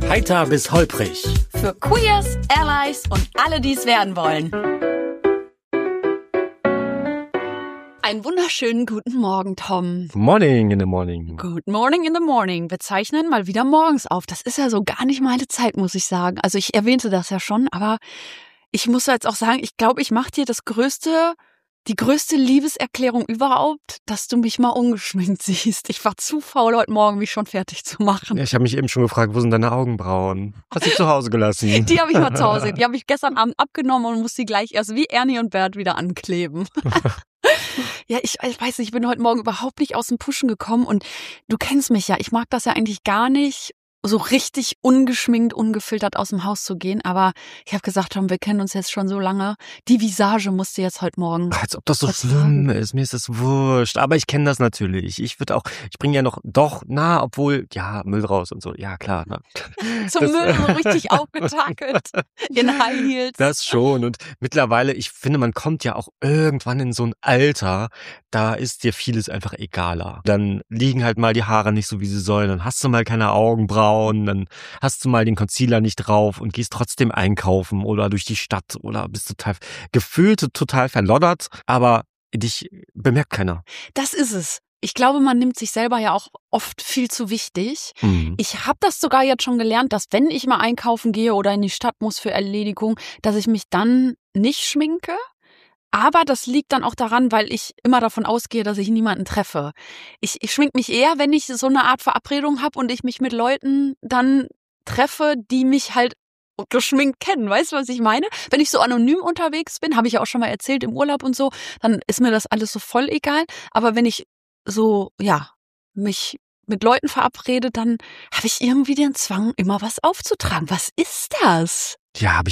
Heiter bis holprig. Für Queers, Allies und alle, die es werden wollen. Einen wunderschönen guten Morgen, Tom. Morning in the morning. Good morning in the morning. Wir zeichnen mal wieder morgens auf. Das ist ja so gar nicht meine Zeit, muss ich sagen. Also ich erwähnte das ja schon, aber ich muss jetzt auch sagen, ich glaube, ich mache dir die größte Liebeserklärung überhaupt, dass du mich mal ungeschminkt siehst. Ich war zu faul heute Morgen, mich schon fertig zu machen. Ja, ich habe mich eben schon gefragt, wo sind deine Augenbrauen? Hast du zu Hause gelassen? Die habe ich mal zu Hause. Die habe ich gestern Abend abgenommen und muss die gleich erst wie Ernie und Bert wieder ankleben. Ja, ich weiß nicht, ich bin heute Morgen überhaupt nicht aus dem Pushen gekommen und du kennst mich ja. Ich mag das ja eigentlich gar nicht, so richtig ungeschminkt, ungefiltert aus dem Haus zu gehen. Aber ich habe gesagt, Tom, wir kennen uns jetzt schon so lange. Die Visage musste jetzt heute Morgen. Als ob das so schlimm ist. Mir ist das wurscht. Aber ich kenne das natürlich. Ich bringe ja noch, obwohl, ja, Müll raus und so. Ja, klar. Ne? Zum Müll so richtig aufgetakelt. In High Heels. Das schon. Und mittlerweile, ich finde, man kommt ja auch irgendwann in so ein Alter, da ist dir vieles einfach egaler. Dann liegen halt mal die Haare nicht so, wie sie sollen. Dann hast du mal keine Augenbrauen. Dann hast du mal den Concealer nicht drauf und gehst trotzdem einkaufen oder durch die Stadt oder bist total verloddert, aber dich bemerkt keiner. Das ist es. Ich glaube, man nimmt sich selber ja auch oft viel zu wichtig. Mhm. Ich habe das sogar jetzt schon gelernt, dass wenn ich mal einkaufen gehe oder in die Stadt muss für Erledigung, dass ich mich dann nicht schminke. Aber das liegt dann auch daran, weil ich immer davon ausgehe, dass ich niemanden treffe. Ich schminke mich eher, wenn ich so eine Art Verabredung habe und ich mich mit Leuten dann treffe, die mich halt geschminkt kennen. Weißt du, was ich meine? Wenn ich so anonym unterwegs bin, habe ich ja auch schon mal erzählt im Urlaub und so, dann ist mir das alles so voll egal. Aber wenn ich so, ja, mich mit Leuten verabrede, dann habe ich irgendwie den Zwang, immer was aufzutragen. Was ist das? Ja,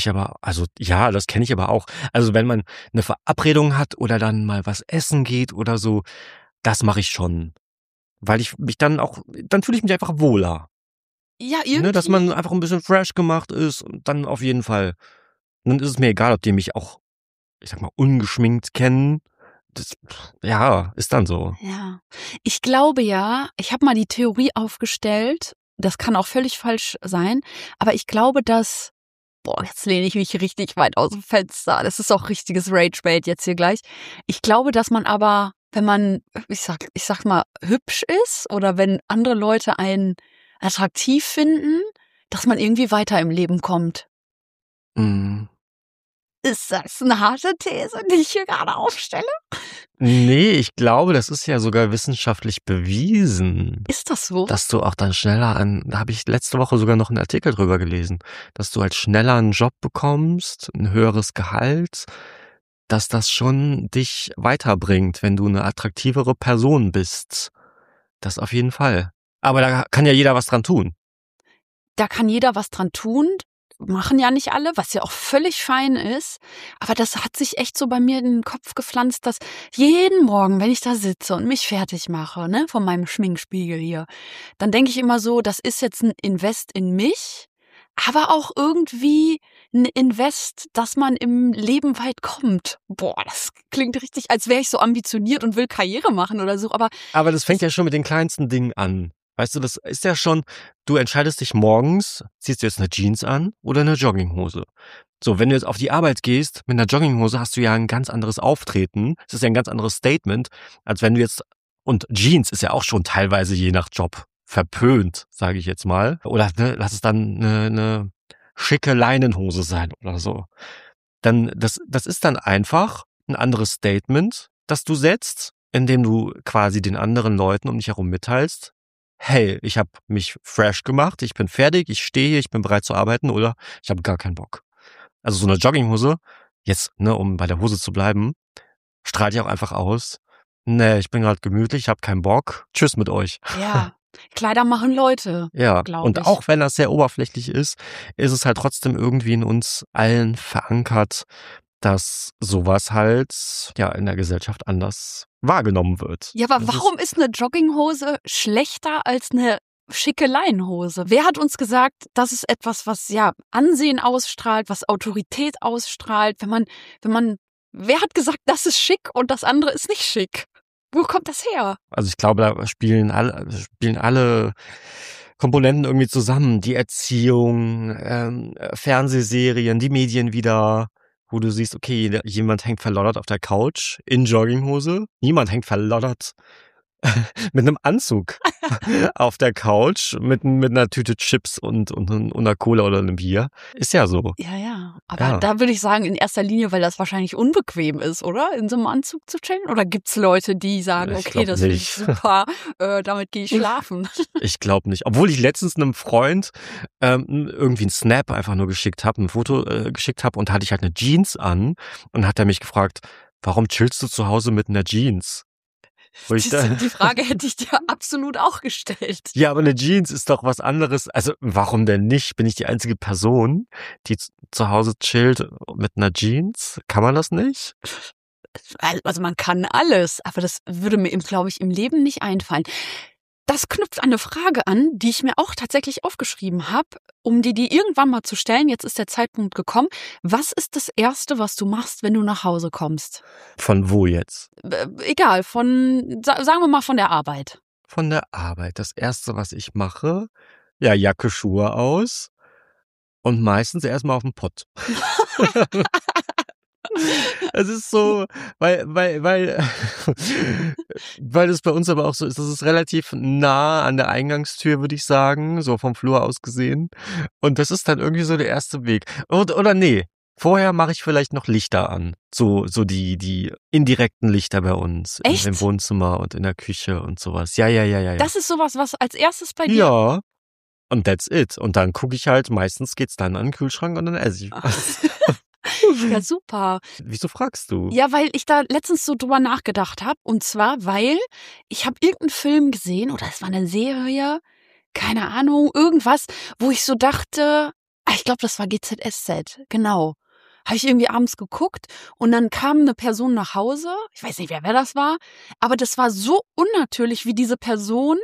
das kenne ich aber auch. Also wenn man eine Verabredung hat oder dann mal was essen geht oder so, das mache ich schon. Weil dann fühle ich mich einfach wohler. Ja, irgendwie. Ne, dass man einfach ein bisschen fresh gemacht ist und dann auf jeden Fall. Dann ist es mir egal, ob die mich auch, ich sag mal, ungeschminkt kennen. Das, ja, ist dann so. Ja, ich glaube ja, ich habe mal die Theorie aufgestellt, das kann auch völlig falsch sein, aber ich glaube, dass, jetzt lehne ich mich richtig weit aus dem Fenster, das ist auch richtiges Rage-Bait jetzt hier gleich. Ich glaube, dass man aber, wenn man, ich sag mal, hübsch ist oder wenn andere Leute einen attraktiv finden, dass man irgendwie weiter im Leben kommt. Mhm. Ist das eine harte These, die ich hier gerade aufstelle? Nee, ich glaube, das ist ja sogar wissenschaftlich bewiesen. Ist das so? Dass du auch dann da habe ich letzte Woche sogar noch einen Artikel drüber gelesen, dass du halt schneller einen Job bekommst, ein höheres Gehalt, dass das schon dich weiterbringt, wenn du eine attraktivere Person bist. Das auf jeden Fall. Aber da kann ja jeder was dran tun. Da kann jeder was dran tun. Machen ja nicht alle, was ja auch völlig fein ist. Aber das hat sich echt so bei mir in den Kopf gepflanzt, dass jeden Morgen, wenn ich da sitze und mich fertig mache, ne, von meinem Schminkspiegel hier, dann denke ich immer so, das ist jetzt ein Invest in mich, aber auch irgendwie ein Invest, dass man im Leben weit kommt. Das klingt richtig, als wäre ich so ambitioniert und will Karriere machen oder so. Aber das fängt ja schon mit den kleinsten Dingen an. Weißt du, das ist ja schon, du entscheidest dich morgens, ziehst du jetzt eine Jeans an oder eine Jogginghose. So, wenn du jetzt auf die Arbeit gehst, mit einer Jogginghose hast du ja ein ganz anderes Auftreten. Es ist ja ein ganz anderes Statement, als wenn du und Jeans ist ja auch schon teilweise je nach Job verpönt, sage ich jetzt mal. Oder lass es dann eine schicke Leinenhose sein oder so. Dann, das ist dann einfach ein anderes Statement, das du setzt, indem du quasi den anderen Leuten um dich herum mitteilst, hey, ich habe mich fresh gemacht, ich bin fertig, ich stehe hier, ich bin bereit zu arbeiten oder ich habe gar keinen Bock. Also so eine Jogginghose, jetzt, um bei der Hose zu bleiben, strahlt ja auch einfach aus, nee, ich bin gerade gemütlich, ich habe keinen Bock, tschüss mit euch. Ja, Kleider machen Leute, Ja, glaube und ich. auch wenn das sehr oberflächlich ist es halt trotzdem irgendwie in uns allen verankert, dass sowas halt ja in der Gesellschaft anders wahrgenommen wird. Ja, aber warum ist eine Jogginghose schlechter als eine schicke Leinenhose? Wer hat uns gesagt, das ist etwas, was ja Ansehen ausstrahlt, was Autorität ausstrahlt, wer hat gesagt, das ist schick und das andere ist nicht schick? Wo kommt das her? Also ich glaube, da spielen alle Komponenten irgendwie zusammen. Die Erziehung, Fernsehserien, die Medien wieder, wo du siehst, okay, jemand hängt verloddert auf der Couch in Jogginghose. Niemand hängt verloddert mit einem Anzug auf der Couch mit einer Tüte Chips und einer Cola oder einem Bier. Ist ja so. Ja. Aber Ja. da würde ich sagen, in erster Linie, weil das wahrscheinlich unbequem ist, oder? In so einem Anzug zu chillen? Oder gibt's Leute, die sagen, Ich okay, glaub das finde ich nicht. super, damit gehe ich schlafen. Ich glaube nicht. Obwohl ich letztens einem Freund irgendwie einen Snap einfach nur geschickt habe, ein Foto geschickt habe und hatte ich halt eine Jeans an und hat er mich gefragt, warum chillst du zu Hause mit einer Jeans? Wo ich Die Frage hätte ich dir absolut auch gestellt. Ja, aber eine Jeans ist doch was anderes. Also warum denn nicht? Bin ich die einzige Person, die zu Hause chillt mit einer Jeans? Kann man das nicht? Also man kann alles, aber das würde mir, glaube ich, im Leben nicht einfallen. Das knüpft an eine Frage an, die ich mir auch tatsächlich aufgeschrieben habe, um die irgendwann mal zu stellen. Jetzt ist der Zeitpunkt gekommen. Was ist das Erste, was du machst, wenn du nach Hause kommst? Von wo jetzt? Egal, sagen wir mal von der Arbeit. Von der Arbeit. Das Erste, was ich mache, ja, Jacke, Schuhe aus und meistens erstmal auf den Pott. Es ist so, weil es bei uns aber auch so ist, das ist relativ nah an der Eingangstür, würde ich sagen, so vom Flur aus gesehen. Und das ist dann irgendwie so der erste Weg. Oder nee, vorher mache ich vielleicht noch Lichter an. So die indirekten Lichter bei uns. Echt? Im Wohnzimmer und in der Küche und sowas. Ja. Das ist sowas, was als erstes bei dir... Ja. Und that's it. Und dann gucke ich halt, meistens geht's dann an den Kühlschrank und dann esse ich was. Ja, super. Wieso fragst du? Ja, weil ich da letztens so drüber nachgedacht habe. Und zwar, weil ich habe irgendeinen Film gesehen oder es war eine Serie, keine Ahnung, irgendwas, wo ich so dachte, ich glaube, das war GZSZ, genau. Habe ich irgendwie abends geguckt und dann kam eine Person nach Hause, ich weiß nicht, wer das war, aber das war so unnatürlich, wie diese Person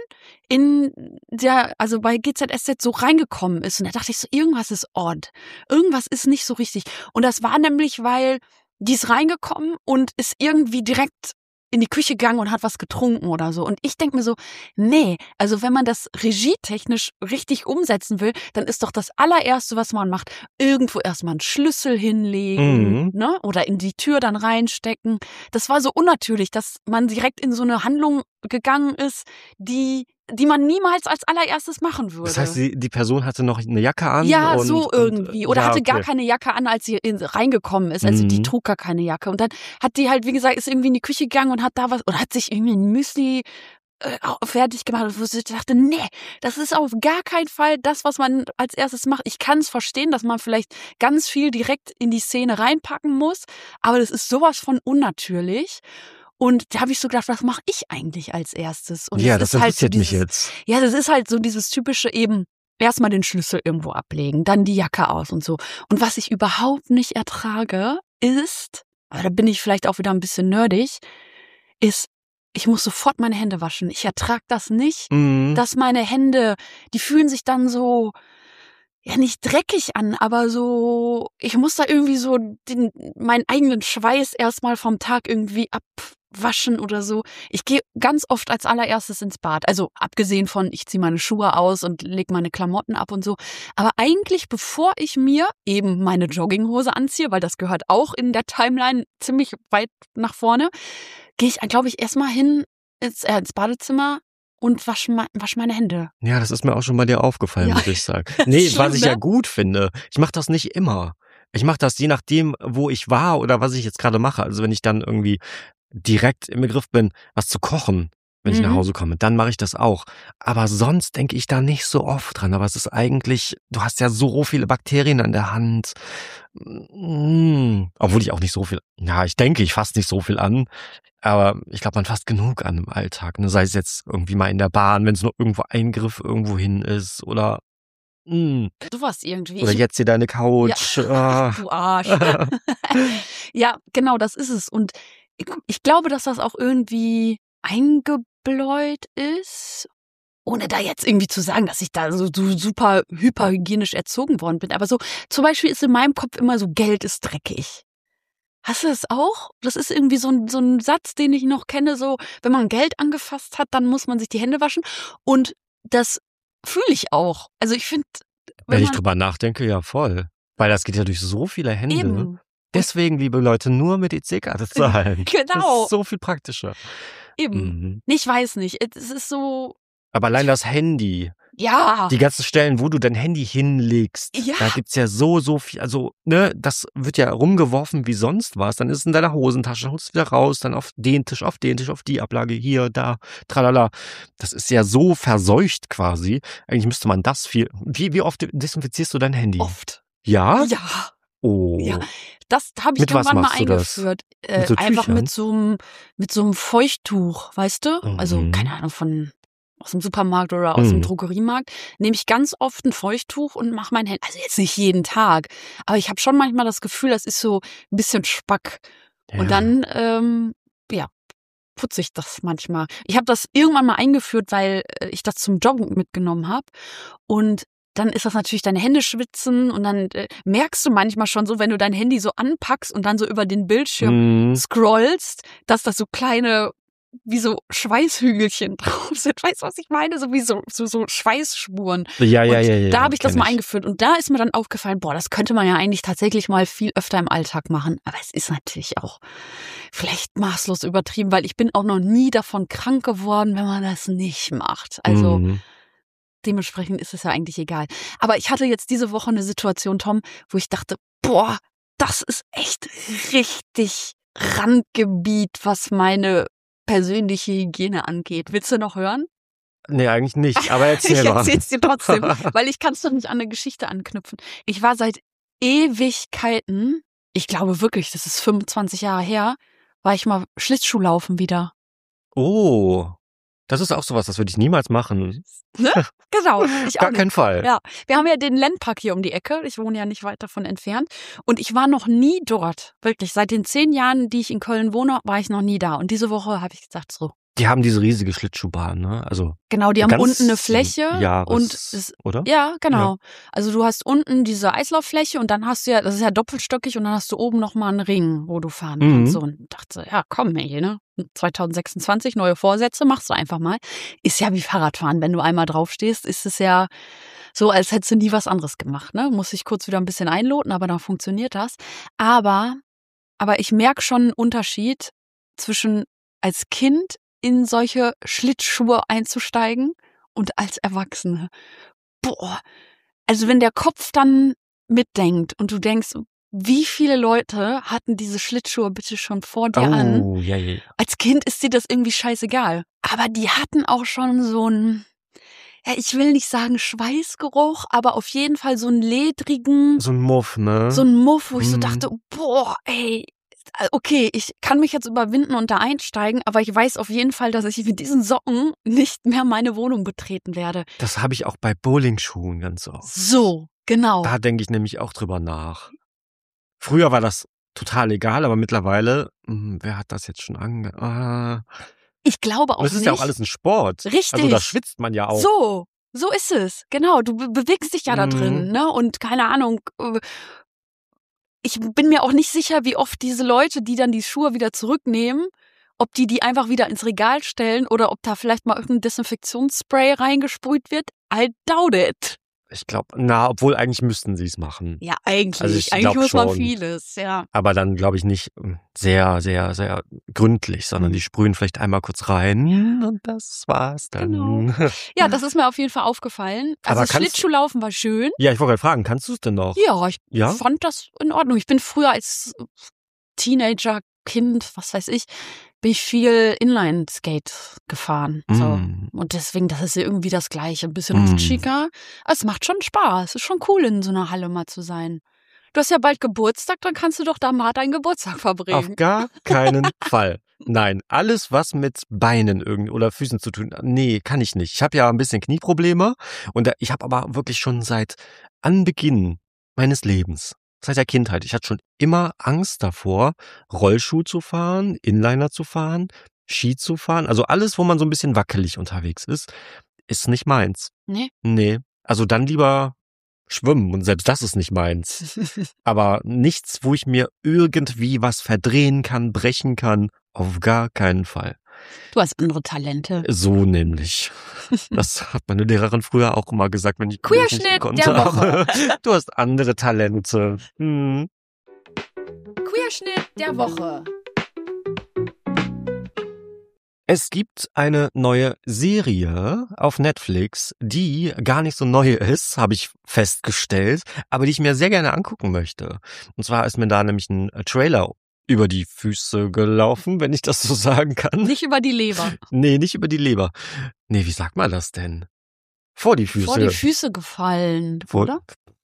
also bei GZSZ so reingekommen ist. Und da dachte ich so, irgendwas ist odd, irgendwas ist nicht so richtig. Und das war nämlich, weil die ist reingekommen und ist irgendwie direkt in die Küche gegangen und hat was getrunken oder so. Und ich denke mir so, nee, also wenn man das regietechnisch richtig umsetzen will, dann ist doch das allererste, was man macht, irgendwo erstmal einen Schlüssel hinlegen, ne? Oder in die Tür dann reinstecken. Das war so unnatürlich, dass man direkt in so eine Handlung gegangen ist, die man niemals als allererstes machen würde. Das heißt, die Person hatte noch eine Jacke an? Ja, so irgendwie. Oder ja, hatte gar okay. keine Jacke an, als sie reingekommen ist. Also die trug gar keine Jacke. Und dann hat die halt, wie gesagt, ist irgendwie in die Küche gegangen und hat da was, oder hat sich irgendwie ein Müsli fertig gemacht. Wo ich dachte, nee, das ist auf gar keinen Fall das, was man als erstes macht. Ich kann es verstehen, dass man vielleicht ganz viel direkt in die Szene reinpacken muss, aber das ist sowas von unnatürlich. Und da habe ich so gedacht, was mache ich eigentlich als erstes? Und Ja, das interessiert so mich jetzt. Ja, das ist halt so dieses typische eben, erstmal den Schlüssel irgendwo ablegen, dann die Jacke aus und so. Und was ich überhaupt nicht ertrage, ist, aber da bin ich vielleicht auch wieder ein bisschen nerdig, ist, ich muss sofort meine Hände waschen. Ich ertrage das nicht, dass meine Hände, die fühlen sich dann so, ja, nicht dreckig an, aber so, ich muss da irgendwie so meinen eigenen Schweiß erstmal vom Tag irgendwie abwaschen oder so. Ich gehe ganz oft als allererstes ins Bad. Also abgesehen von, ich ziehe meine Schuhe aus und lege meine Klamotten ab und so. Aber eigentlich, bevor ich mir eben meine Jogginghose anziehe, weil das gehört auch in der Timeline ziemlich weit nach vorne, gehe ich, glaube ich, erstmal hin ins Badezimmer und wasch meine Hände. Ja, das ist mir auch schon bei dir aufgefallen, muss ich sagen. Nee, Schlimm, was ich ne? ja gut finde. Ich mache das nicht immer. Ich mache das je nachdem, wo ich war oder was ich jetzt gerade mache. Also wenn ich dann irgendwie direkt im Begriff bin, was zu kochen, wenn ich nach Hause komme, dann mache ich das auch. Aber sonst denke ich da nicht so oft dran. Aber es ist eigentlich, du hast ja so viele Bakterien an der Hand. Obwohl ich auch nicht so viel, ja, ich fasse nicht so viel an. Aber ich glaube, man fasst genug an im Alltag. Ne? Sei es jetzt irgendwie mal in der Bahn, wenn es nur irgendwo Eingriff irgendwo hin ist oder Sowas irgendwie. oder jetzt hier deine Couch. Ja. Du Arsch. Ja, genau, das ist es. Und ich glaube, dass das auch irgendwie eingebläut ist, ohne da jetzt irgendwie zu sagen, dass ich da so super hyperhygienisch erzogen worden bin. Aber so, zum Beispiel ist in meinem Kopf immer so, Geld ist dreckig. Hast du das auch? Das ist irgendwie so ein Satz, den ich noch kenne, so, wenn man Geld angefasst hat, dann muss man sich die Hände waschen. Und das fühle ich auch. Also ich finde, Wenn ich drüber nachdenke, ja voll. Weil das geht ja durch so viele Hände. eben. Deswegen, liebe Leute, nur mit EC-Karte zahlen. Das Genau. ist so viel praktischer. Eben. Ich weiß nicht. Es ist so. Aber allein das Handy. Ja. Die ganzen Stellen, wo du dein Handy hinlegst, Ja. da gibt's ja so viel, also, ne, das wird ja rumgeworfen wie sonst was, dann ist es in deiner Hosentasche, holst es wieder raus, dann auf den Tisch, auf die Ablage, hier, da, tralala. Das ist ja so verseucht quasi. Eigentlich müsste man das wie oft desinfizierst du dein Handy? Oft. Ja? Ja. Oh. Ja. Das habe ich Mit was irgendwann mal machst du das? eingeführt. Mit so Einfach Tüchern? mit so einem Feuchttuch, weißt du? Also, keine Ahnung, aus dem Supermarkt oder aus dem Drogeriemarkt, nehme ich ganz oft ein Feuchttuch und mache mein Handy. Also jetzt nicht jeden Tag, aber ich habe schon manchmal das Gefühl, das ist so ein bisschen Spack. Ja. Und dann, putze ich das manchmal. Ich habe das irgendwann mal eingeführt, weil ich das zum Joggen mitgenommen habe. Und dann ist das natürlich deine Hände schwitzen und dann merkst du manchmal schon so, wenn du dein Handy so anpackst und dann so über den Bildschirm scrollst, dass das so kleine, wie so Schweißhügelchen drauf sind. Weißt du, was ich meine? So wie so Schweißspuren. Ja. Da habe ich das mal eingeführt. Und da ist mir dann aufgefallen, das könnte man ja eigentlich tatsächlich mal viel öfter im Alltag machen. Aber es ist natürlich auch vielleicht maßlos übertrieben, weil ich bin auch noch nie davon krank geworden, wenn man das nicht macht. Also dementsprechend ist es ja eigentlich egal. Aber ich hatte jetzt diese Woche eine Situation, Tom, wo ich dachte, das ist echt richtig Randgebiet, was meine persönliche Hygiene angeht. Willst du noch hören? Nee, eigentlich nicht, aber erzähl mal. Ich erzähl's dir trotzdem, weil ich kann es doch nicht an eine Geschichte anknüpfen. Ich war seit Ewigkeiten, ich glaube wirklich, das ist 25 Jahre her, war ich mal Schlittschuhlaufen wieder. Oh, das ist auch sowas, das würde ich niemals machen. Ne? Genau, ich auch Gar nicht. keinen Fall. Ja, wir haben ja den Lendpark hier um die Ecke. Ich wohne ja nicht weit davon entfernt. Und ich war noch nie dort. Wirklich, seit den 10 Jahren, die ich in Köln wohne, war ich noch nie da. Und diese Woche habe ich gesagt, so. Die haben diese riesige Schlittschuhbahn, ne? Also genau, die haben unten eine Fläche. Oder? Ja, genau. Ja. Also du hast unten diese Eislauffläche und dann hast du ja, das ist ja doppelstöckig und dann hast du oben nochmal einen Ring, wo du fahren kannst. So, und dachte, ja, komm, ey, ne? 2026, neue Vorsätze, machst du einfach mal. Ist ja wie Fahrradfahren. Wenn du einmal draufstehst, ist es ja so, als hättest du nie was anderes gemacht, ne? Muss ich kurz wieder ein bisschen einloten, aber dann funktioniert das. Aber ich merke schon einen Unterschied zwischen als Kind in solche Schlittschuhe einzusteigen und als Erwachsene. Also wenn der Kopf dann mitdenkt und du denkst, wie viele Leute hatten diese Schlittschuhe bitte schon vor dir an? Ja. Als Kind ist dir das irgendwie scheißegal. Aber die hatten auch schon so einen, ich will nicht sagen Schweißgeruch, aber auf jeden Fall so einen ledrigen. So ein Muff, ne? So ein Muff, wo ich so dachte, okay, ich kann mich jetzt überwinden und da einsteigen, aber ich weiß auf jeden Fall, dass ich mit diesen Socken nicht mehr meine Wohnung betreten werde. Das habe ich auch bei Bowlingschuhen ganz oft. So, genau. Da denke ich nämlich auch drüber nach. Früher war das total egal, aber mittlerweile, wer hat das jetzt schon Ich glaube auch nicht. Das ist ja auch alles ein Sport. Richtig. Also da schwitzt man ja auch. So ist es. Genau, du bewegst dich ja da drin, ne? Und keine Ahnung, ich bin mir auch nicht sicher, wie oft diese Leute, die dann die Schuhe wieder zurücknehmen, ob die einfach wieder ins Regal stellen oder ob da vielleicht mal irgendein Desinfektionsspray reingesprüht wird. I doubt it. Ich glaube, obwohl eigentlich müssten sie es machen. Ja, eigentlich. Also ich eigentlich muss man schon. vieles, ja. Aber dann, glaube ich, nicht sehr, sehr, sehr gründlich, sondern die sprühen vielleicht einmal kurz rein und das war's dann. Genau. Ja, das ist mir auf jeden Fall aufgefallen. Also Aber Schlittschuhlaufen war schön. Ja, ich wollte gerade fragen, kannst du es denn noch? Ja, ich fand das in Ordnung. Ich bin früher als Teenager, Kind, was weiß ich, bin ich viel Inline-Skate gefahren. So. Und deswegen, das ist ja irgendwie das Gleiche. Ein bisschen rutschiger. Es macht schon Spaß. Es ist schon cool, in so einer Halle mal zu sein. Du hast ja bald Geburtstag, dann kannst du doch da mal deinen Geburtstag verbringen. Auf gar keinen Fall. Nein, alles, was mit Beinen oder Füßen zu tun hat, nee, kann ich nicht. Ich habe ja ein bisschen Knieprobleme und ich habe aber wirklich schon seit Anbeginn meines Lebens, seit der Kindheit, ich hatte schon immer Angst davor, Rollschuh zu fahren, Inliner zu fahren, Ski zu fahren. Also alles, wo man so ein bisschen wackelig unterwegs ist nicht meins. Nee. Also dann lieber schwimmen und selbst das ist nicht meins. Aber nichts, wo ich mir irgendwie was verdrehen kann, brechen kann, auf gar keinen Fall. Du hast andere Talente. So nämlich. Das hat meine Lehrerin früher auch immer gesagt, wenn ich Queerschnitt nicht konnte. der Woche. Du hast andere Talente. Queerschnitt der Woche. Es gibt eine neue Serie auf Netflix, die gar nicht so neu ist, habe ich festgestellt, aber die ich mir sehr gerne angucken möchte. Und zwar ist mir da nämlich ein Trailer über die Füße gelaufen, wenn ich das so sagen kann. Nicht über die Leber. Nee, nicht über die Leber. Nee, wie sagt man das denn? Vor die Füße. Vor die Füße gefallen, oder?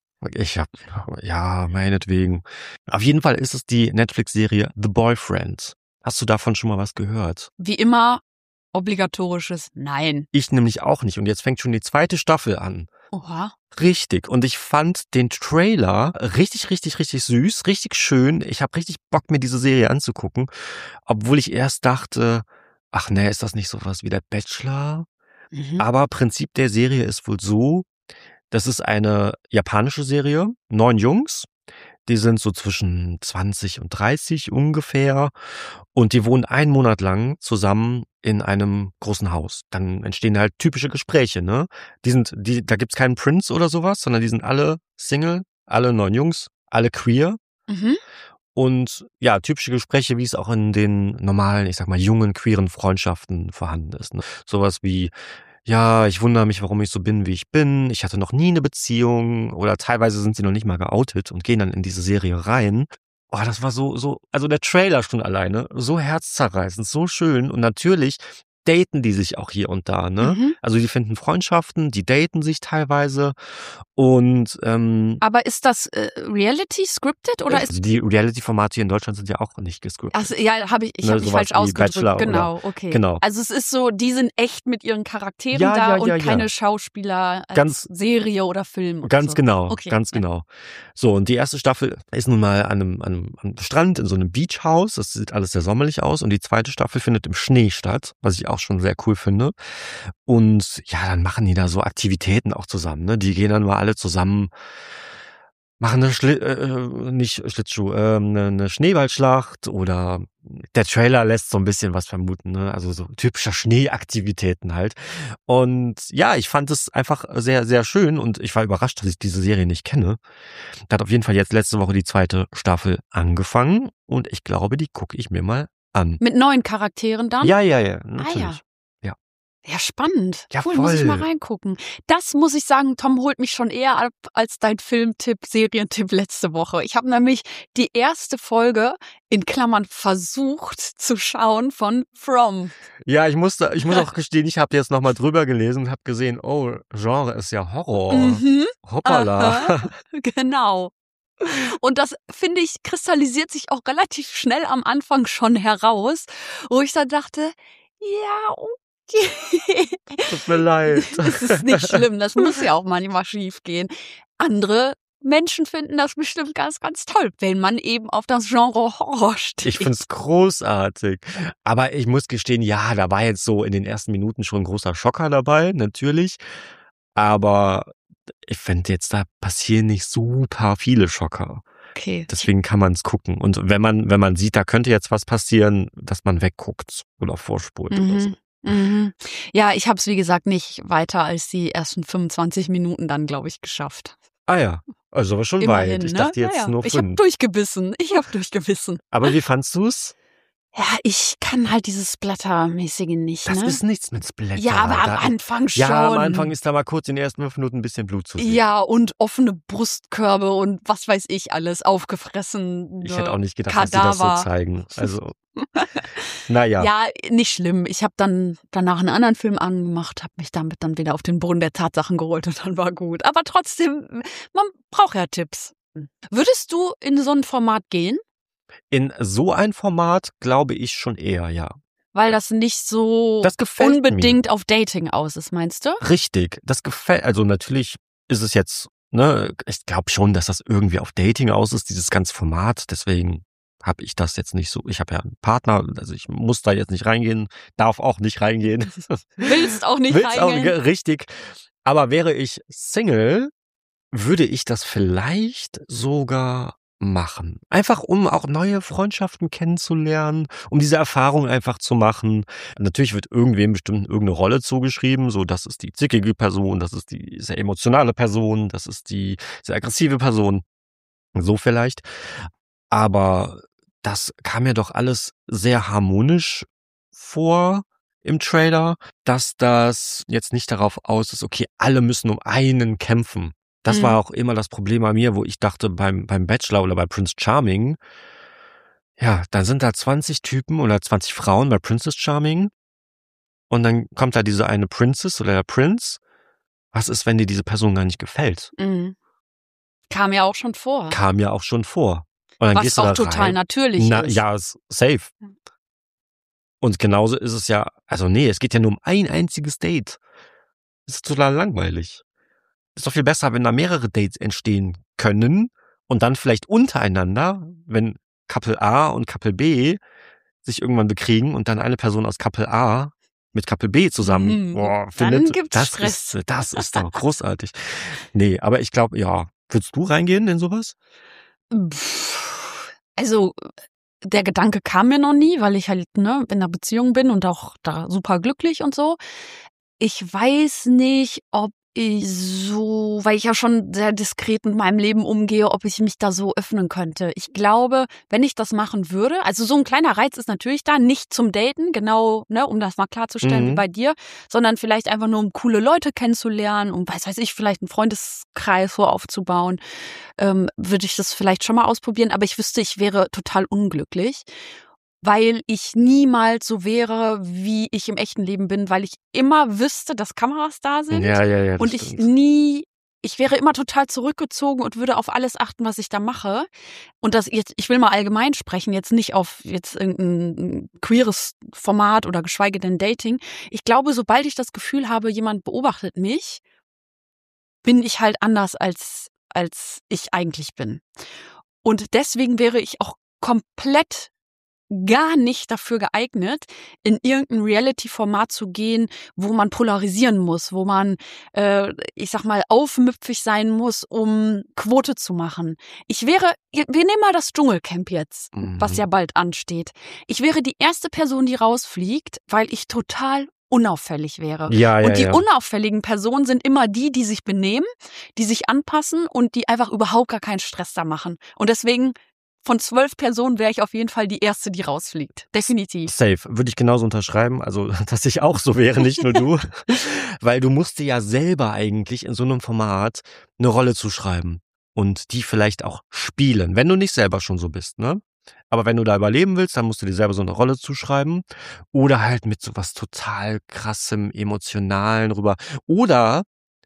Ja, meinetwegen. Auf jeden Fall ist es die Netflix-Serie The Boyfriend. Hast du davon schon mal was gehört? Wie immer, obligatorisches Nein. Ich nämlich auch nicht. Und jetzt fängt schon die 2. Staffel an. Oha. Richtig. Und ich fand den Trailer richtig süß, richtig schön. Ich habe richtig Bock, mir diese Serie anzugucken. Obwohl ich erst dachte, ach nee, ist das nicht sowas wie der Bachelor? Aber Prinzip der Serie ist wohl so, das ist eine japanische Serie, 9 Jungs. Die sind so zwischen 20 und 30 ungefähr und die wohnen einen Monat lang zusammen in einem großen Haus. Dann entstehen halt typische Gespräche, ne? Da gibt's keinen Prince oder sowas, sondern die sind alle Single, alle 9 Jungs, alle queer. Und ja, typische Gespräche, wie es auch in den normalen, ich sag mal, jungen, queeren Freundschaften vorhanden ist. Ne? Sowas wie, ja, ich wundere mich, warum ich so bin, wie ich bin. Ich hatte noch nie eine Beziehung oder teilweise sind sie noch nicht mal geoutet und gehen dann in diese Serie rein. Oh, das war also der Trailer schon alleine, so herzzerreißend, so schön und natürlich daten die sich auch hier und da, ne? Also die finden Freundschaften, die daten sich teilweise und aber ist das Reality scripted oder ist also die Reality-Formate hier in Deutschland sind ja auch nicht gescriptet. Also ja, ich habe mich falsch ausgedrückt. Genau, okay. Genau. Also es ist so, die sind echt mit ihren Charakteren und keine Schauspieler als Serie oder Film. Ganz so. genau, Okay. ganz genau. So, und die erste Staffel ist nun mal an einem Strand in so einem Beachhaus. Das sieht alles sehr sommerlich aus. Und die 2. Staffel findet im Schnee statt, was ich auch schon sehr cool finde. Und ja, dann machen die da so Aktivitäten auch zusammen. Ne? Die gehen dann mal alle zusammen, machen eine eine Schneeballschlacht oder der Trailer lässt so ein bisschen was vermuten, ne? Also so typischer Schneeaktivitäten halt. Und ja, ich fand es einfach sehr, sehr schön und ich war überrascht, dass ich diese Serie nicht kenne. Da hat auf jeden Fall jetzt letzte Woche die 2. Staffel angefangen und ich glaube, die gucke ich mir mal an. Mit neuen Charakteren dann? Ja, natürlich. Ja, spannend. Ja, cool, voll. muss ich mal reingucken. Das muss ich sagen, Tom holt mich schon eher ab als dein Filmtipp, Serientipp letzte Woche. Ich habe nämlich die erste Folge in Klammern versucht zu schauen von From. Ja, ich muss auch gestehen, ich habe jetzt nochmal drüber gelesen und habe gesehen, oh, Genre ist ja Horror. Hoppala. Aha, genau. Und das, finde ich, kristallisiert sich auch relativ schnell am Anfang schon heraus, wo ich dann dachte, ja, okay. Tut mir leid. Das ist nicht schlimm, das muss ja auch manchmal schief gehen. Andere Menschen finden das bestimmt ganz, ganz toll, wenn man eben auf das Genre Horror steht. Ich find's großartig. Aber ich muss gestehen, ja, da war jetzt so in den ersten Minuten schon ein großer Schocker dabei, natürlich. Aber ich finde jetzt, da passieren nicht super viele Schocker. Okay. Deswegen kann man es gucken. Und wenn man sieht, da könnte jetzt was passieren, dass man wegguckt oder vorspult oder so. Ja, ich habe es wie gesagt nicht weiter als die ersten 25 Minuten dann, glaube ich, geschafft. Ah ja, also aber schon Immerhin, weit. Ich ne? dachte jetzt Ja. nur 5. Ich habe durchgebissen. Aber wie fandst du's? Ja, ich kann halt dieses Splatter-mäßige nicht, Das ne? ist nichts mit Splatter. Ja, aber am Anfang schon. Ja, am Anfang ist da mal kurz in den ersten 5 Minuten ein bisschen Blut zu sehen. Ja, und offene Brustkörbe und was weiß ich alles, aufgefressen. Ich hätte auch nicht gedacht, Kadaver. dass sie das so zeigen. Also, naja. Ja, nicht schlimm. Ich habe dann danach einen anderen Film angemacht, habe mich damit dann wieder auf den Boden der Tatsachen geholt und dann war gut. Aber trotzdem, man braucht ja Tipps. Würdest du in so ein Format gehen? In so ein Format glaube ich schon eher, ja. Weil das nicht so Das gefällt unbedingt auf Dating aus ist, meinst du? Richtig, das gefällt, also natürlich ist es jetzt, ne, ich glaube schon, dass das irgendwie auf Dating aus ist, dieses ganze Format, deswegen habe ich das jetzt nicht so, ich habe ja einen Partner, also ich muss da jetzt nicht reingehen, darf auch nicht reingehen. Willst auch nicht Willst auch, reingehen? richtig, aber wäre ich Single, würde ich das vielleicht sogar machen. Einfach um auch neue Freundschaften kennenzulernen, um diese Erfahrung einfach zu machen. Natürlich wird irgendwem bestimmt irgendeine Rolle zugeschrieben, so das ist die zickige Person, das ist die sehr emotionale Person, das ist die sehr aggressive Person, so vielleicht. Aber das kam mir doch alles sehr harmonisch vor im Trailer, dass das jetzt nicht darauf aus ist, okay, alle müssen um einen kämpfen. Das war auch immer das Problem bei mir, wo ich dachte, beim Bachelor oder bei Prince Charming, ja, dann sind da 20 Typen oder 20 Frauen bei Princess Charming und dann kommt da diese eine Princess oder der Prince. Was ist, wenn dir diese Person gar nicht gefällt? Kam ja auch schon vor. Kam ja auch schon vor. Und dann Was gehst du auch da total rein. natürlich ist. Ja, safe. Und genauso ist es ja, also nee, es geht ja nur um ein einziges Date. Das ist total langweilig. Ist doch viel besser, wenn da mehrere Dates entstehen können und dann vielleicht untereinander, wenn Couple A und Couple B sich irgendwann bekriegen und dann eine Person aus Couple A mit Couple B zusammen findet. Dann gibt's Stress. Das ist doch großartig. Nee, aber ich glaube, ja. Würdest du reingehen in sowas? Also, der Gedanke kam mir noch nie, weil ich halt in einer Beziehung bin und auch da super glücklich und so. Ich weiß nicht, ob ich so, weil ich ja schon sehr diskret mit meinem Leben umgehe, ob ich mich da so öffnen könnte. Ich glaube, wenn ich das machen würde, also so ein kleiner Reiz ist natürlich da, nicht zum Daten, genau, um das mal klarzustellen wie bei dir, sondern vielleicht einfach nur, um coole Leute kennenzulernen, um, weiß ich, vielleicht einen Freundeskreis so aufzubauen, würde ich das vielleicht schon mal ausprobieren, aber ich wüsste, ich wäre total unglücklich, weil ich niemals so wäre, wie ich im echten Leben bin, weil ich immer wüsste, dass Kameras da sind. Ja, und ich wäre immer total zurückgezogen und würde auf alles achten, was ich da mache. Und das jetzt, ich will mal allgemein sprechen, jetzt nicht auf jetzt irgendein queeres Format oder geschweige denn Dating. Ich glaube, sobald ich das Gefühl habe, jemand beobachtet mich, bin ich halt anders, als ich eigentlich bin. Und deswegen wäre ich auch komplett gar nicht dafür geeignet, in irgendein Reality-Format zu gehen, wo man polarisieren muss, wo man, ich sag mal, aufmüpfig sein muss, um Quote zu machen. Wir nehmen mal das Dschungelcamp jetzt, was ja bald ansteht. Ich wäre die erste Person, die rausfliegt, weil ich total unauffällig wäre. Und die unauffälligen Personen sind immer die, die sich benehmen, die sich anpassen und die einfach überhaupt gar keinen Stress da machen. Und deswegen von 12 Personen wäre ich auf jeden Fall die Erste, die rausfliegt. Definitiv. Safe. Würde ich genauso unterschreiben. Also, dass ich auch so wäre, nicht nur du. Weil du musst dir ja selber eigentlich in so einem Format eine Rolle zuschreiben. Und die vielleicht auch spielen, wenn du nicht selber schon so bist, ne? Aber wenn du da überleben willst, dann musst du dir selber so eine Rolle zuschreiben. Oder halt mit sowas total krassem, emotionalen rüber. Oder,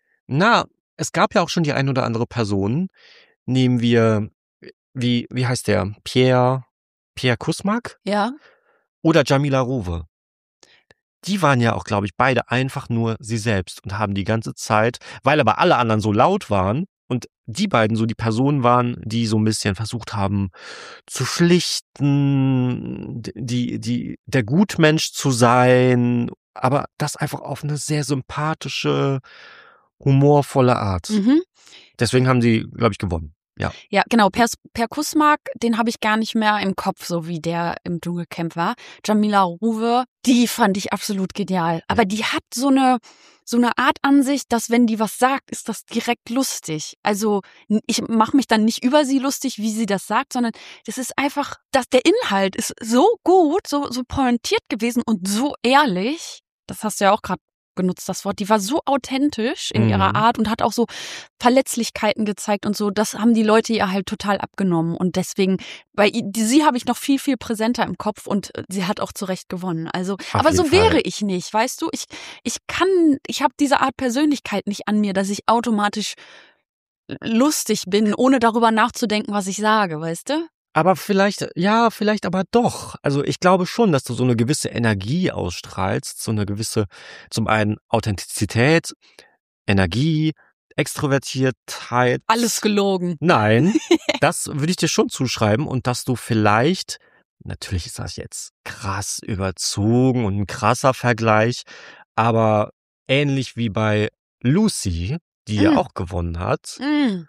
es gab ja auch schon die ein oder andere Person. Nehmen wir, wie heißt der? Pierre Kusmak? Ja. Oder Jamila Rowe. Die waren ja auch, glaube ich, beide einfach nur sie selbst und haben die ganze Zeit, weil aber alle anderen so laut waren und die beiden so die Personen waren, die so ein bisschen versucht haben zu schlichten, der Gutmensch zu sein, aber das einfach auf eine sehr sympathische, humorvolle Art. Deswegen haben sie, glaube ich, gewonnen. Ja, genau. Per Kusmak, den habe ich gar nicht mehr im Kopf, so wie der im Dschungelcamp war. Jamila Rowe, die fand ich absolut genial. Aber die hat so eine Art an sich, dass wenn die was sagt, ist das direkt lustig. Also ich mache mich dann nicht über sie lustig, wie sie das sagt, sondern das ist einfach, dass der Inhalt ist so gut, so pointiert gewesen und so ehrlich. Das hast du ja auch gerade genutzt, das Wort. Die war so authentisch in ihrer Art und hat auch so Verletzlichkeiten gezeigt und so. Das haben die Leute ihr halt total abgenommen. Und deswegen, sie habe ich noch viel, viel präsenter im Kopf und sie hat auch zu Recht gewonnen. Also, aber so wäre ich nicht, weißt du? Ich habe diese Art Persönlichkeit nicht an mir, dass ich automatisch lustig bin, ohne darüber nachzudenken, was ich sage, weißt du? Aber vielleicht aber doch. Also ich glaube schon, dass du so eine gewisse Energie ausstrahlst, so eine gewisse, zum einen Authentizität, Energie, Extrovertiertheit. Alles gelogen. Nein, das würde ich dir schon zuschreiben und dass du vielleicht, natürlich ist das jetzt krass überzogen und ein krasser Vergleich, aber ähnlich wie bei Lucy, die ja auch gewonnen hat,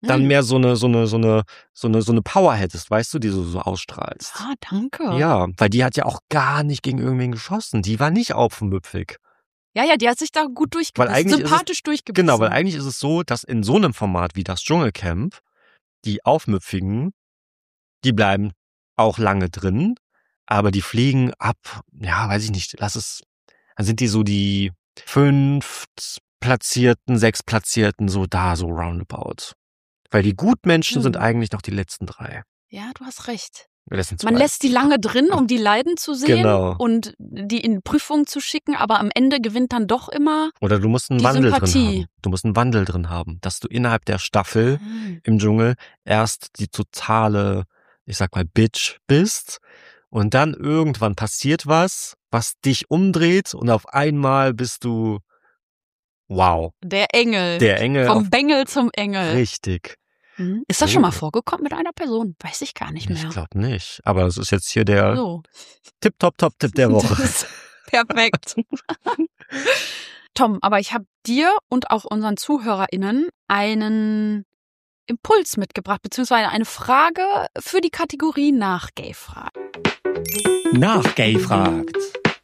dann mehr so eine Power hättest, weißt du, die du so ausstrahlst. Ah, danke. Ja, weil die hat ja auch gar nicht gegen irgendwen geschossen. Die war nicht aufmüpfig. Ja, die hat sich da gut durchgebissen, sympathisch durchgebissen. Genau, weil eigentlich ist es so, dass in so einem Format wie das Dschungelcamp die Aufmüpfigen, die bleiben auch lange drin, aber die fliegen ab, ja, weiß ich nicht, dann sind die so die 5 Platzierten, 6 Platzierten, so roundabout. Weil die Gutmenschen sind eigentlich noch die letzten 3. Ja, du hast recht. Man lässt die lange drin, um die leiden zu sehen und die in Prüfungen zu schicken, aber am Ende gewinnt dann doch immer Oder du musst einen Wandel drin haben. Du musst einen Wandel drin haben, dass du innerhalb der Staffel im Dschungel erst die totale, ich sag mal, Bitch bist und dann irgendwann passiert was dich umdreht und auf einmal bist du wow. Der Engel. Vom Bengel zum Engel. Richtig. Ist das schon mal vorgekommen mit einer Person? Weiß ich gar nicht mehr. Ich glaube nicht. Aber es ist jetzt hier der Tipp der Woche. Perfekt. Tom, aber ich habe dir und auch unseren ZuhörerInnen einen Impuls mitgebracht, beziehungsweise eine Frage für die Kategorie Nach Gay fragt. Nach Gay fragt.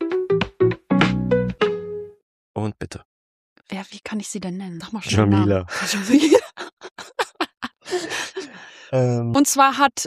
Und bitte. Wie kann ich sie denn nennen? Sag mal schon. Jamila. Und zwar hat,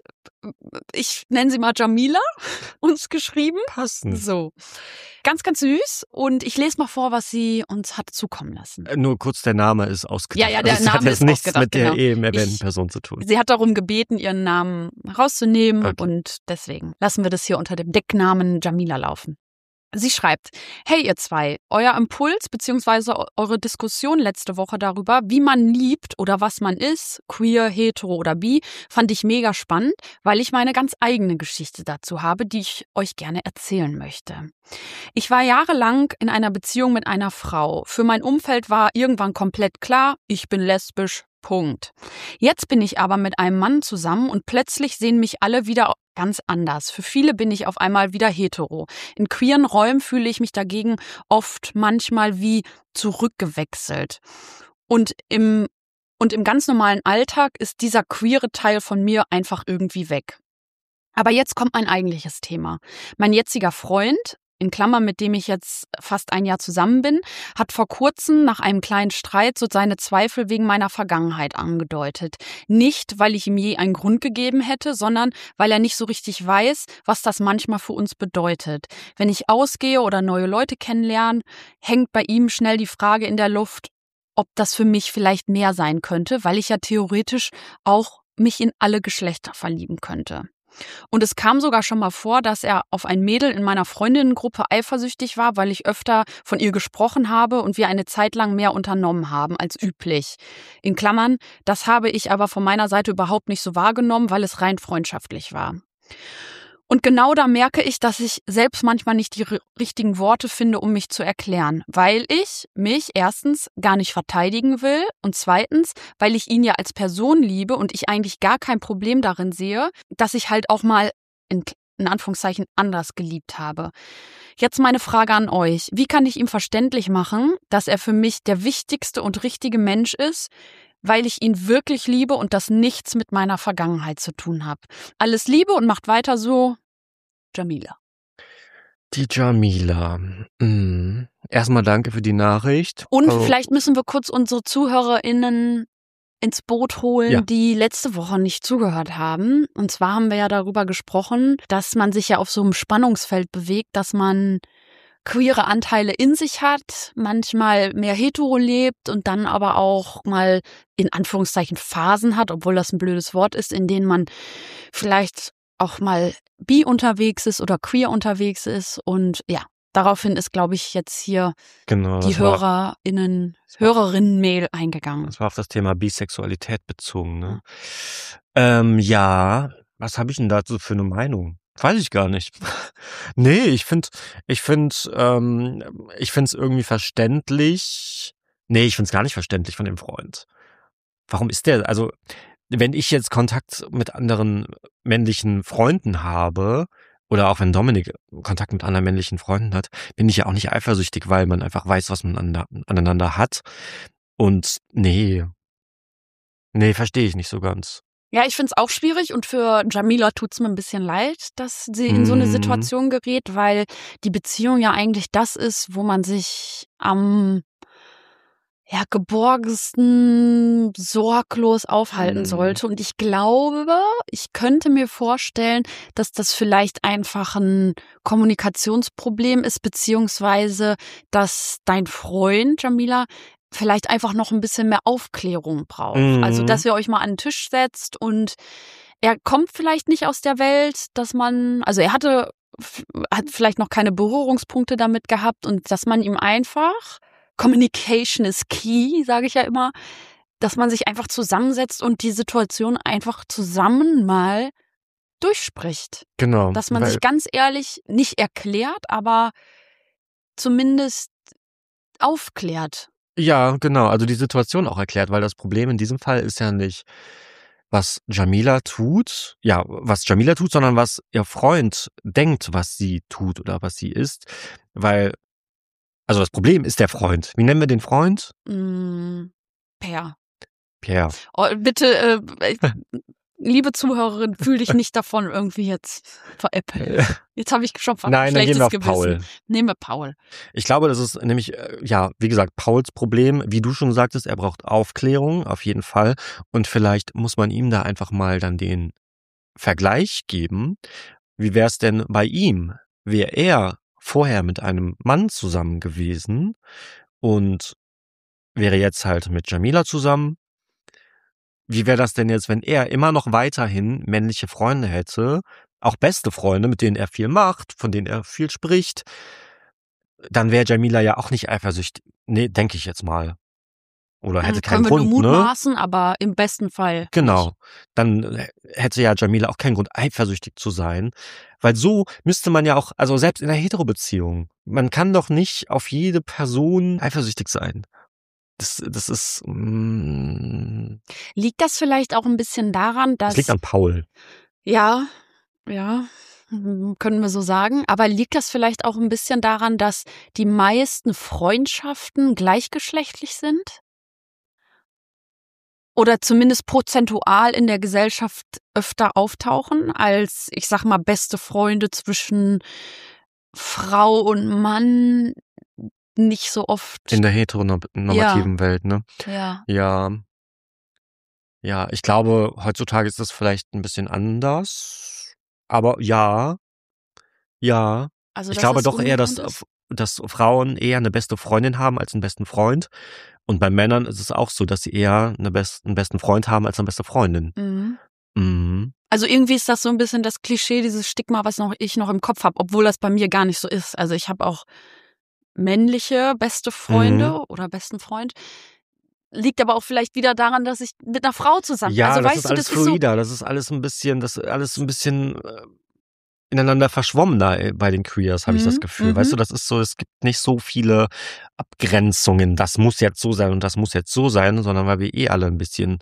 ich nenne sie mal Jamila, uns geschrieben. Passend. So. Ganz, ganz süß. Und ich lese mal vor, was sie uns hat zukommen lassen. Nur kurz, der Name ist ausgedacht. Ja, der Name hat jetzt ist nichts ausgedacht, mit der eben erwähnten Person zu tun. Sie hat darum gebeten, ihren Namen rauszunehmen und deswegen lassen wir das hier unter dem Decknamen Jamila laufen. Sie schreibt, hey ihr zwei, euer Impuls bzw. eure Diskussion letzte Woche darüber, wie man liebt oder was man ist, queer, hetero oder bi, fand ich mega spannend, weil ich meine ganz eigene Geschichte dazu habe, die ich euch gerne erzählen möchte. Ich war jahrelang in einer Beziehung mit einer Frau. Für mein Umfeld war irgendwann komplett klar, ich bin lesbisch. Punkt. Jetzt bin ich aber mit einem Mann zusammen und plötzlich sehen mich alle wieder ganz anders. Für viele bin ich auf einmal wieder hetero. In queeren Räumen fühle ich mich dagegen oft manchmal wie zurückgewechselt. Und im ganz normalen Alltag ist dieser queere Teil von mir einfach irgendwie weg. Aber jetzt kommt mein eigentliches Thema. Mein jetziger Freund, in Klammern, mit dem ich jetzt fast ein Jahr zusammen bin, hat vor kurzem nach einem kleinen Streit so seine Zweifel wegen meiner Vergangenheit angedeutet. Nicht, weil ich ihm je einen Grund gegeben hätte, sondern weil er nicht so richtig weiß, was das manchmal für uns bedeutet. Wenn ich ausgehe oder neue Leute kennenlerne, hängt bei ihm schnell die Frage in der Luft, ob das für mich vielleicht mehr sein könnte, weil ich ja theoretisch auch mich in alle Geschlechter verlieben könnte. Und es kam sogar schon mal vor, dass er auf ein Mädel in meiner Freundinnengruppe eifersüchtig war, weil ich öfter von ihr gesprochen habe und wir eine Zeit lang mehr unternommen haben als üblich. In Klammern, das habe ich aber von meiner Seite überhaupt nicht so wahrgenommen, weil es rein freundschaftlich war. Und genau da merke ich, dass ich selbst manchmal nicht die richtigen Worte finde, um mich zu erklären, weil ich mich erstens gar nicht verteidigen will und zweitens, weil ich ihn ja als Person liebe und ich eigentlich gar kein Problem darin sehe, dass ich halt auch mal in Anführungszeichen anders geliebt habe. Jetzt meine Frage an euch. Wie kann ich ihm verständlich machen, dass er für mich der wichtigste und richtige Mensch ist, weil ich ihn wirklich liebe und das nichts mit meiner Vergangenheit zu tun hat? Alles Liebe und macht weiter so, Jamila. Die Jamila. Erstmal danke für die Nachricht. Und vielleicht müssen wir kurz unsere ZuhörerInnen ins Boot holen, die letzte Woche nicht zugehört haben. Und zwar haben wir ja darüber gesprochen, dass man sich ja auf so einem Spannungsfeld bewegt, dass man queere Anteile in sich hat, manchmal mehr hetero lebt und dann aber auch mal in Anführungszeichen Phasen hat, obwohl das ein blödes Wort ist, in denen man vielleicht auch mal bi unterwegs ist oder queer unterwegs ist. Und ja, daraufhin ist, glaube ich, jetzt hier die Hörerinnen-Mail eingegangen. Das war auf das Thema Bisexualität bezogen, ne? Ja, was habe ich denn dazu für eine Meinung? Weiß ich gar nicht. Nee, ich finde es irgendwie verständlich. Nee, ich finde es gar nicht verständlich von dem Freund. Warum ist der, also wenn ich jetzt Kontakt mit anderen männlichen Freunden habe oder auch wenn Dominik Kontakt mit anderen männlichen Freunden hat, bin ich ja auch nicht eifersüchtig, weil man einfach weiß, was man aneinander hat. Und nee, Nee, verstehe ich nicht so ganz. Ja, ich find's auch schwierig und für Jamila tut's mir ein bisschen leid, dass sie in so eine Situation gerät, weil die Beziehung ja eigentlich das ist, wo man sich am geborgensten sorglos aufhalten sollte. Und ich glaube, ich könnte mir vorstellen, dass das vielleicht einfach ein Kommunikationsproblem ist, beziehungsweise, dass dein Freund, Jamila, vielleicht einfach noch ein bisschen mehr Aufklärung braucht. Also, dass ihr euch mal an den Tisch setzt und er kommt vielleicht nicht aus der Welt, also er hat vielleicht noch keine Berührungspunkte damit gehabt und dass man ihm einfach Communication is key, sage ich ja immer, dass man sich einfach zusammensetzt und die Situation einfach zusammen mal durchspricht. Genau. Dass man sich ganz ehrlich nicht erklärt, aber zumindest aufklärt. Ja, genau. Also die Situation auch erklärt, weil das Problem in diesem Fall ist ja nicht, was Jamila tut, sondern was ihr Freund denkt, was sie tut oder was sie ist. Weil, also das Problem ist der Freund. Wie nennen wir den Freund? Per. Pierre. Oh, bitte, liebe Zuhörerin, fühl dich nicht davon irgendwie jetzt veräppelt. Jetzt habe ich schon fast Nein, ein schlechtes dann gehen wir auf Gewissen. Paul. Nehmen wir Paul. Ich glaube, das ist nämlich, wie gesagt, Pauls Problem. Wie du schon sagtest, er braucht Aufklärung, auf jeden Fall. Und vielleicht muss man ihm da einfach mal dann den Vergleich geben. Wie wär's denn bei ihm? Wäre er vorher mit einem Mann zusammen gewesen und wäre jetzt halt mit Jamila zusammen? Wie wäre das denn jetzt, wenn er immer noch weiterhin männliche Freunde hätte, auch beste Freunde, mit denen er viel macht, von denen er viel spricht? Dann wäre Jamila ja auch nicht eifersüchtig. Nee, denke ich jetzt mal. Oder hätte keinen Können wir Grund, nur ne? mutmaßen, aber im besten Fall Genau. nicht. Dann hätte ja Jamila auch keinen Grund, eifersüchtig zu sein. Weil so müsste man ja auch, also selbst in einer Hetero-Beziehung, man kann doch nicht auf jede Person eifersüchtig sein. Das ist, Liegt das vielleicht auch ein bisschen daran, dass... das liegt an Paul. Ja, können wir so sagen. Aber liegt das vielleicht auch ein bisschen daran, dass die meisten Freundschaften gleichgeschlechtlich sind? Oder zumindest prozentual in der Gesellschaft öfter auftauchen als, ich sag mal, beste Freunde zwischen Frau und Mann nicht so oft. In der heteronormativen Welt, ne? Ja. Ja, ich glaube, heutzutage ist das vielleicht ein bisschen anders. Aber ja. Also, Ich dass glaube es doch eher, ungewohnt ist? dass Frauen eher eine beste Freundin haben als einen besten Freund. Und bei Männern ist es auch so, dass sie eher einen besten Freund haben als eine beste Freundin. Mhm. Also irgendwie ist das so ein bisschen das Klischee, dieses Stigma, was ich noch im Kopf habe, obwohl das bei mir gar nicht so ist. Also ich habe auch männliche beste Freunde oder besten Freund. Liegt aber auch vielleicht wieder daran, dass ich mit einer Frau zusammen. Ja, also das weißt ist du, alles das ist so. fluider, das ist alles ein bisschen ineinander verschwommener bei den Queers, habe ich das Gefühl. Weißt du, das ist so, es gibt nicht so viele Abgrenzungen, das muss jetzt so sein und das muss jetzt so sein, sondern weil wir alle ein bisschen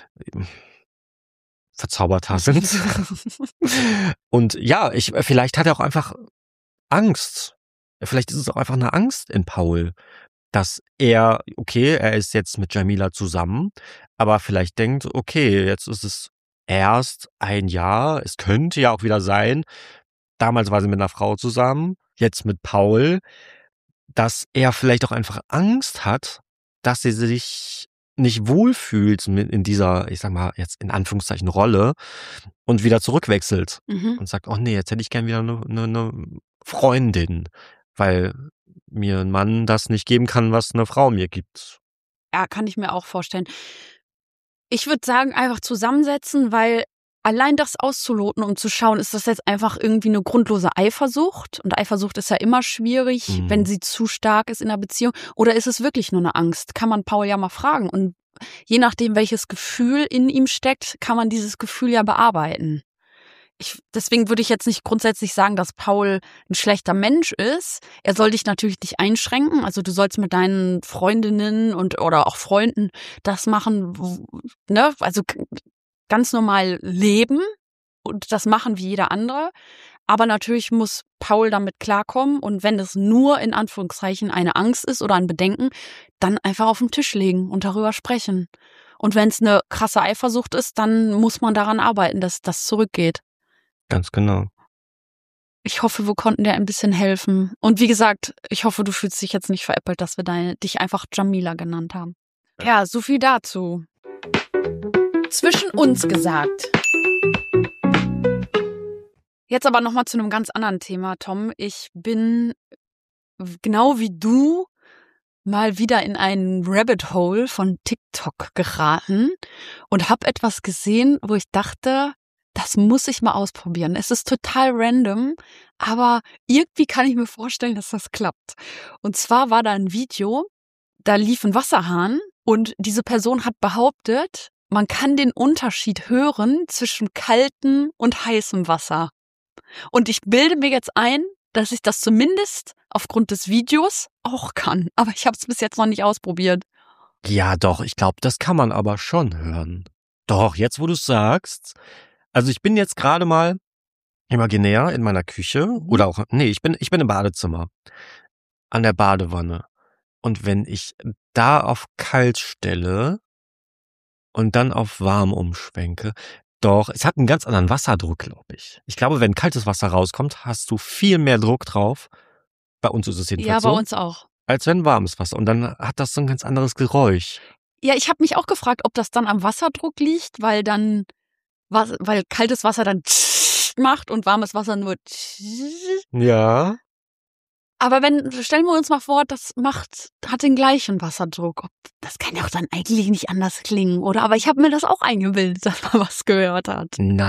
verzauberter sind. Und ja, vielleicht hat er auch einfach Angst. Vielleicht ist es auch einfach eine Angst in Paul, dass er ist jetzt mit Jamila zusammen, aber vielleicht denkt, okay, jetzt ist es erst ein Jahr, es könnte ja auch wieder sein, damals war sie mit einer Frau zusammen, jetzt mit Paul, dass er vielleicht auch einfach Angst hat, dass sie sich nicht wohlfühlt in dieser, ich sag mal, jetzt in Anführungszeichen Rolle und wieder zurückwechselt und sagt, oh nee, jetzt hätte ich gern wieder eine Freundin, weil mir ein Mann das nicht geben kann, was eine Frau mir gibt. Ja, kann ich mir auch vorstellen. Ich würde sagen, einfach zusammensetzen, weil allein das auszuloten, um zu schauen, ist das jetzt einfach irgendwie eine grundlose Eifersucht? Und Eifersucht ist ja immer schwierig, wenn sie zu stark ist in einer Beziehung. Oder ist es wirklich nur eine Angst? Kann man Paul ja mal fragen. Und je nachdem, welches Gefühl in ihm steckt, kann man dieses Gefühl ja bearbeiten. Deswegen würde ich jetzt nicht grundsätzlich sagen, dass Paul ein schlechter Mensch ist. Er soll dich natürlich nicht einschränken. Also du sollst mit deinen Freundinnen oder auch Freunden das machen, ne? Also ganz normal leben und das machen wie jeder andere. Aber natürlich muss Paul damit klarkommen und wenn es nur in Anführungszeichen eine Angst ist oder ein Bedenken, dann einfach auf den Tisch legen und darüber sprechen. Und wenn es eine krasse Eifersucht ist, dann muss man daran arbeiten, dass das zurückgeht. Ganz genau. Ich hoffe, wir konnten dir ein bisschen helfen. Und wie gesagt, ich hoffe, du fühlst dich jetzt nicht veräppelt, dass wir dich einfach Jamila genannt haben. Ja, so viel dazu. Zwischen uns gesagt. Jetzt aber nochmal zu einem ganz anderen Thema, Tom. Ich bin genau wie du mal wieder in einen Rabbit Hole von TikTok geraten und habe etwas gesehen, wo ich dachte, das muss ich mal ausprobieren. Es ist total random, aber irgendwie kann ich mir vorstellen, dass das klappt. Und zwar war da ein Video, da lief ein Wasserhahn und diese Person hat behauptet, man kann den Unterschied hören zwischen kaltem und heißem Wasser. Und ich bilde mir jetzt ein, dass ich das zumindest aufgrund des Videos auch kann. Aber ich habe es bis jetzt noch nicht ausprobiert. Ja, doch, ich glaube, das kann man aber schon hören. Doch, jetzt wo du es sagst. Also ich bin jetzt gerade mal imaginär in meiner Küche oder auch, ich bin im Badezimmer. An der Badewanne. Und wenn ich da auf kalt stelle und dann auf warm umschwenke, doch, es hat einen ganz anderen Wasserdruck, glaube ich. Ich glaube, wenn kaltes Wasser rauskommt, hast du viel mehr Druck drauf. Bei uns ist es jedenfalls so. Ja, bei uns auch. Als wenn warmes Wasser. Und dann hat das so ein ganz anderes Geräusch. Ja, ich habe mich auch gefragt, ob das dann am Wasserdruck liegt, weil kaltes Wasser dann macht und warmes Wasser nur. Ja. Aber stellen wir uns mal vor, hat den gleichen Wasserdruck. Das kann ja auch dann eigentlich nicht anders klingen, oder? Aber ich habe mir das auch eingebildet, dass man was gehört hat.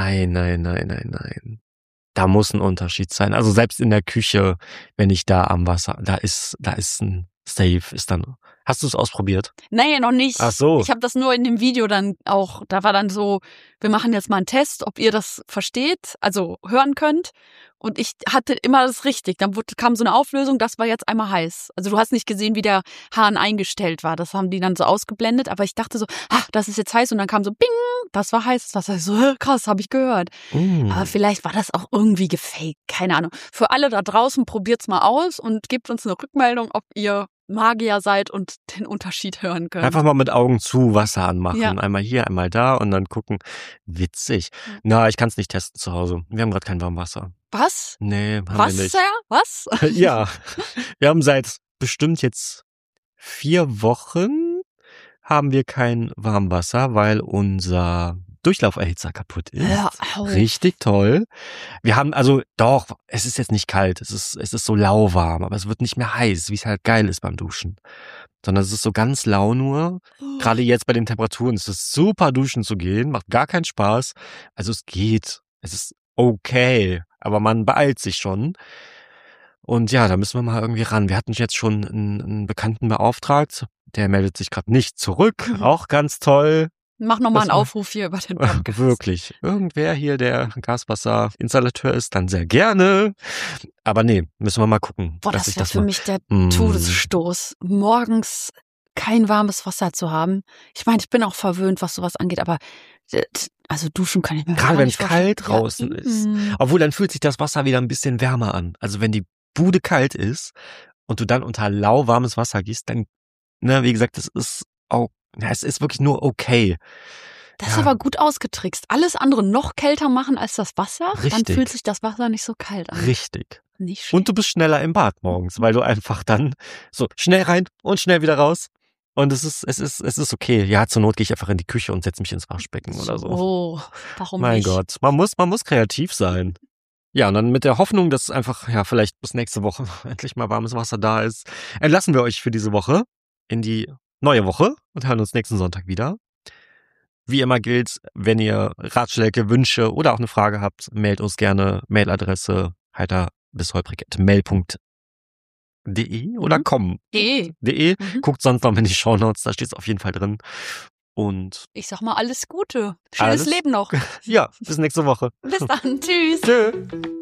Nein. Da muss ein Unterschied sein. Also selbst in der Küche, wenn ich da am Wasser, da ist ein Safe, ist dann. Hast du es ausprobiert? Nee, noch nicht. Ach so. Ich habe das nur in dem Video dann auch, da war dann so, wir machen jetzt mal einen Test, ob ihr das versteht, also hören könnt. Und ich hatte immer das richtig. Dann kam so eine Auflösung, das war jetzt einmal heiß. Also du hast nicht gesehen, wie der Hahn eingestellt war. Das haben die dann so ausgeblendet. Aber ich dachte so, das ist jetzt heiß. Und dann kam so, bing, das war heiß. Das war so, krass, habe ich gehört. Aber vielleicht war das auch irgendwie gefaked. Keine Ahnung. Für alle da draußen, probiert's mal aus und gebt uns eine Rückmeldung, ob ihr Magier seid und den Unterschied hören könnt. Einfach mal mit Augen zu Wasser anmachen. Ja. Einmal hier, einmal da und dann gucken. Witzig. Na, ich kann es nicht testen zu Hause. Wir haben gerade kein Warmwasser. Was? Nee, haben wir nicht. Was? Ja, wir haben seit bestimmt jetzt 4 Wochen haben wir kein Warmwasser, weil unser Durchlauferhitzer kaputt ist. Hör auf. Richtig toll. Wir haben doch, es ist jetzt nicht kalt, es ist so lauwarm, aber es wird nicht mehr heiß, wie es halt geil ist beim Duschen. Sondern es ist so ganz lau nur. Gerade jetzt bei den Temperaturen ist es super, duschen zu gehen, macht gar keinen Spaß. Also es geht, es ist okay, aber man beeilt sich schon. Und ja, da müssen wir mal irgendwie ran. Wir hatten jetzt schon einen Bekannten beauftragt, der meldet sich gerade nicht zurück, auch ganz toll. Mach nochmal einen Aufruf hier über den Podcast. Wirklich. Irgendwer hier, der Gaswasserinstallateur ist, dann sehr gerne. Aber nee, müssen wir mal gucken. Boah, das wäre für mich der Todesstoß, morgens kein warmes Wasser zu haben. Ich meine, ich bin auch verwöhnt, was sowas angeht, aber also duschen kann ich mir gerade gar wenn nicht es kalt vorstellen. draußen ist. Obwohl, dann fühlt sich das Wasser wieder ein bisschen wärmer an. Also wenn die Bude kalt ist und du dann unter lauwarmes Wasser gehst, dann, wie gesagt, das ist auch, es ist wirklich nur okay. Das ist aber gut ausgetrickst. Alles andere noch kälter machen als das Wasser, Richtig. dann fühlt sich das Wasser nicht so kalt an. Richtig. Nicht schön. Und du bist schneller im Bad morgens, weil du einfach dann so schnell rein und schnell wieder raus. Und es ist okay. Ja, zur Not gehe ich einfach in die Küche und setze mich ins Waschbecken oder so. Oh, warum Mein nicht? Gott, man muss kreativ sein. Ja, und dann mit der Hoffnung, dass einfach, vielleicht bis nächste Woche endlich mal warmes Wasser da ist, entlassen wir euch für diese Woche in die neue Woche und hören uns nächsten Sonntag wieder. Wie immer gilt, wenn ihr Ratschläge, Wünsche oder auch eine Frage habt, mailt uns gerne. Mailadresse heiter-bis-holprig@mail.de oder com.de. Guckt sonst noch in die Shownotes, da steht es auf jeden Fall drin. Und ich sag mal alles Gute. Schönes Leben noch. Ja, bis nächste Woche. Bis dann. Tschüss. Tschö.